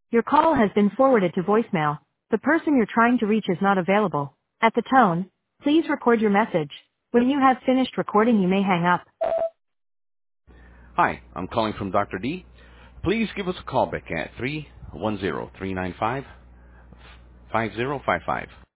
Your call has been forwarded to voicemail. The person you're trying to reach is not available. At the tone, please record your message. When you have finished recording, you may hang up. Hi, I'm calling from Dr. D. Please give us a call back at 310-395-5055.